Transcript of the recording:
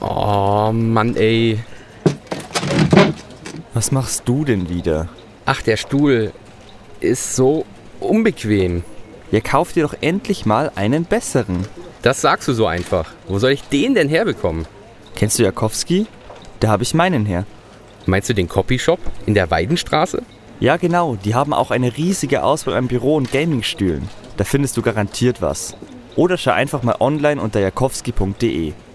Oh, Mann, ey. Was machst du denn wieder? Ach, der Stuhl ist so unbequem. Ja, kauf dir doch endlich mal einen besseren. Das sagst du so einfach. Wo soll ich den denn herbekommen? Kennst du Jakowski? Da habe ich meinen her. Meinst du den Copyshop in der Weidenstraße? Ja, genau. Die haben auch eine riesige Auswahl an Büro- und Gamingstühlen. Da findest du garantiert was. Oder schau einfach mal online unter jakowski.de.